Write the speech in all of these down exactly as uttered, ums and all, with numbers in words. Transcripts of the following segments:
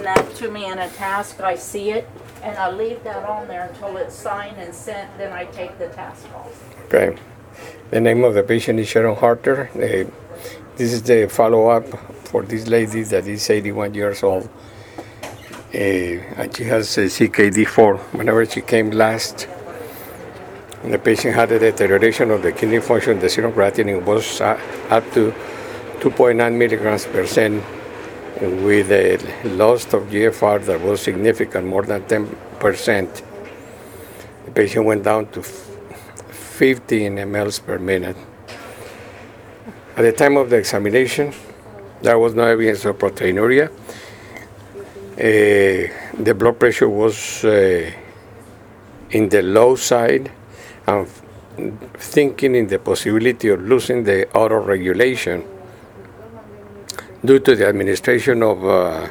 that to me in a task, I see it, and I leave that on there until it's signed and sent, then I take the task off. Okay. The name of the patient is Sharon Harter. Uh, this is the follow-up for this lady that is eighty-one years old. Uh, and she has a C K D four. Whenever she came last, the patient had a deterioration of the kidney function. The serum creatinine was uh, up to two point nine milligrams per cent, with a loss of G F R that was significant, more than ten percent. The patient went down to fifteen milliliters per minute. At the time of the examination, there was no evidence of proteinuria. Uh, the blood pressure was uh, in the low side, and thinking in the possibility of losing the autoregulation due to the administration of uh,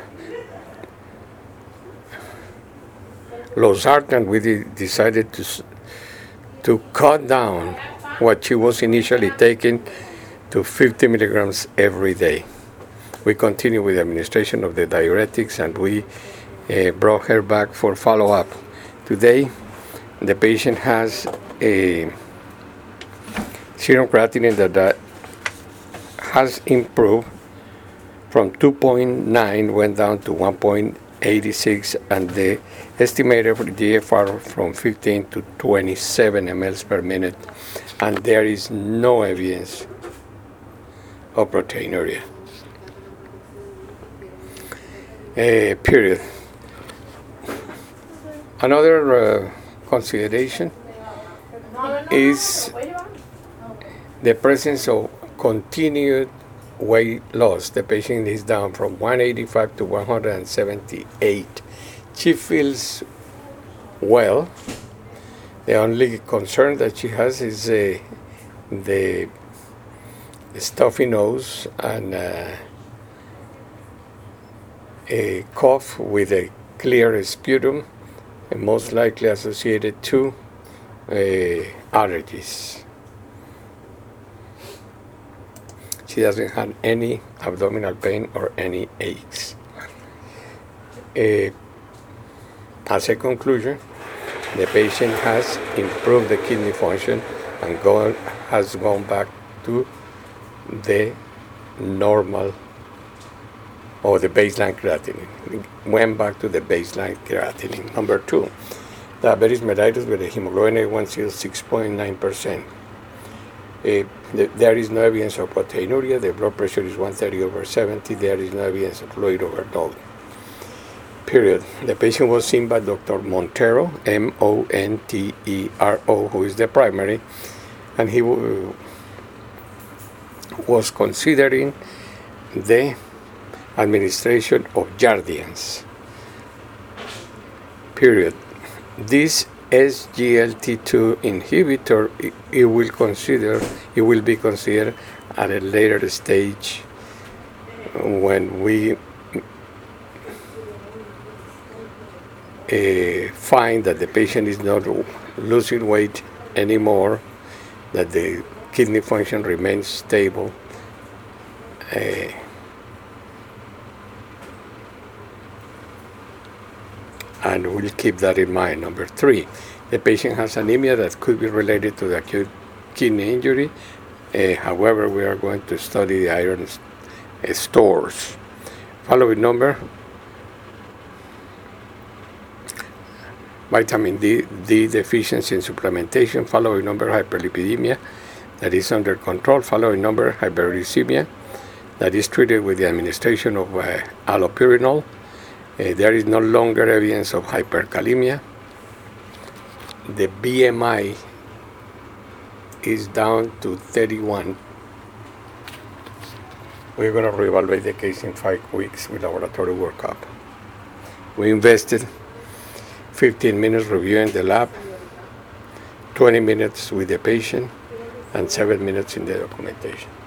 losartan. We de- decided to to cut down what she was initially taking to fifty milligrams every day. We continue with the administration of the diuretics, and we uh, brought her back for follow-up. Today, the patient has a serum creatinine that, that has improved from two point nine, went down to one point eight six, and the estimated for G F R from fifteen to twenty-seven milliliters per minute, and there is no evidence of proteinuria. Uh, period. Another uh, consideration is the presence of continued weight loss. The patient is down from one eighty-five to one hundred seventy-eight. She feels well. The only concern that she has is uh, the stuffy nose and uh, a cough with a clear sputum, and most likely associated to uh, allergies. She doesn't have any abdominal pain or any aches. Uh, as a conclusion, the patient has improved the kidney function and gone, has gone back to the normal or the baseline creatinine. Went back to the baseline creatinine. Number two, diabetes mellitus with a hemoglobin A one C of six point nine percent. Uh, the, there is no evidence of proteinuria. The blood pressure is one thirty over seventy. There is no evidence of fluid overload. Period. The patient was seen by Doctor Montero, M O N T E R O, who is the primary, and he w- was considering the administration of Jardiance. Period. This S G L T two inhibitor, it, it will consider, it will be considered at a later stage when we uh, find that the patient is not losing weight anymore, that the kidney function remains stable. Uh, and we'll keep that in mind. Number three, the patient has anemia that could be related to the acute kidney injury. Uh, however, we are going to study the iron uh, stores. Following number, vitamin D, D deficiency and supplementation. Following number, hyperlipidemia that is under control. Following number, hyperuricemia that is treated with the administration of uh, allopurinol. Uh, there is no longer evidence of hyperkalemia. The B M I is down to thirty-one. We're going to reevaluate the case in five weeks with laboratory workup. We invested fifteen minutes reviewing the lab, twenty minutes with the patient, and seven minutes in the documentation.